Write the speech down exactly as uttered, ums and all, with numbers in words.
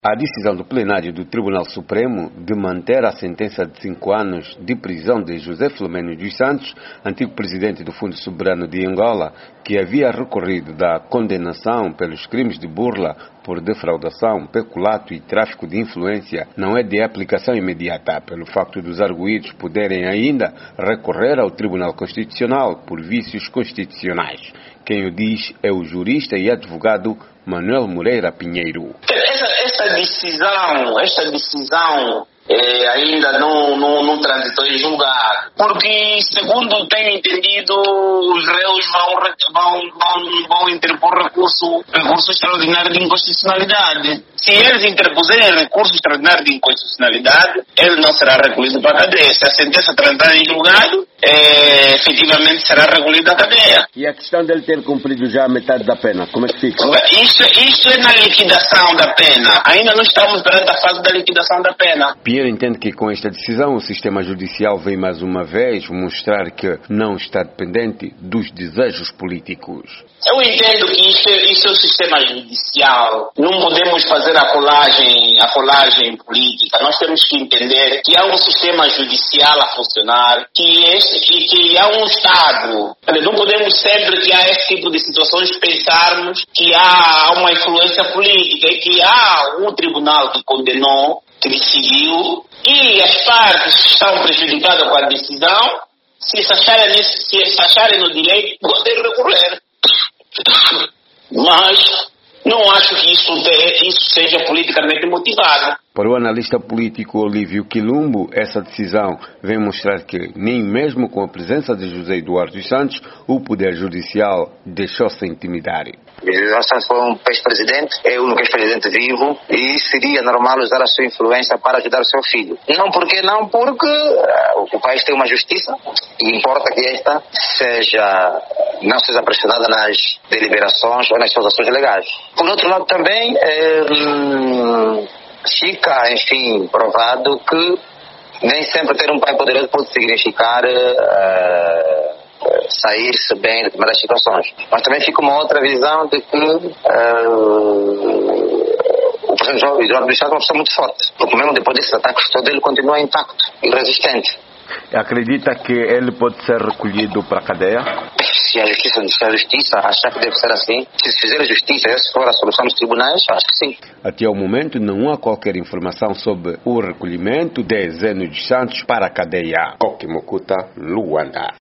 A decisão do plenário do Tribunal Supremo de manter a sentença de cinco anos de prisão de José Filomeno dos Santos, antigo presidente do Fundo Soberano de Angola, que havia recorrido da condenação pelos crimes de burla por defraudação, peculato e tráfico de influência, não é de aplicação imediata, pelo facto dos arguidos poderem ainda recorrer ao Tribunal Constitucional por vícios constitucionais. Quem o diz é o jurista e advogado Manuel Moreira Pinheiro. Essa, essa decisão, esta decisão é, ainda não, não, não transitou em julgado, porque, segundo tenho entendido, os réus vão, vão, vão, vão interpor recurso, recurso extraordinário de inconstitucionalidade. Se eles interpuserem recurso extraordinário de inconstitucionalidade, ele não será recolhido para a cadeia. Se a sentença transitar em julgado, é, efetivamente será recolhido à cadeia. E a questão dele ter cumprido já a metade da pena, como é que fica? Isso, isso é na liquidação da pena. Ainda não estamos perante a fase da liquidação da pena. Pinheiro entende que com esta decisão o sistema judicial vem mais uma vez mostrar que não está dependente dos desejos políticos. Eu entendo que isso, isso é o sistema judicial. Não podemos fazer a colagem, a colagem política. Nós temos que entender que há um sistema judicial a funcionar, que, este, que, que há um Estado. Não podemos sempre que há esse tipo de situações pensarmos que há uma influência política e que há um tribunal que condenou, que decidiu, e as partes que estão prejudicadas com a decisão, se se acharem, nesse, se se acharem no direito, podem recorrer. Mas não acho que isso, isso seja politicamente motivado. Para o analista político Olívio Quilumbo, essa decisão vem mostrar que, nem mesmo com a presença de José Eduardo dos Santos, o Poder Judicial deixou-se intimidar. José Eduardo Santos foi um ex-presidente, é o único ex-presidente vivo, e seria normal usar a sua influência para ajudar o seu filho. Não porque não, porque uh, o país tem uma justiça e importa que esta seja, não seja pressionada nas deliberações ou nas suas ações legais. Por outro lado também, é, hum, fica, enfim, provado que nem sempre ter um pai poderoso pode significar uh, sair-se bem de determinadas situações. Mas também fica uma outra visão de que uh, o presidente Eduardo dos Santos é uma pessoa muito forte, porque mesmo depois desses ataques todos ele continua intacto e resistente. Acredita que ele pode ser recolhido para a cadeia? Se a justiça, se a justiça achar que deve ser assim, se fizer a justiça e essa for a solução dos tribunais, acho que sim. Até o momento não há qualquer informação sobre o recolhimento de Zeno dos Santos para a cadeia. Okimokuta, Luanda.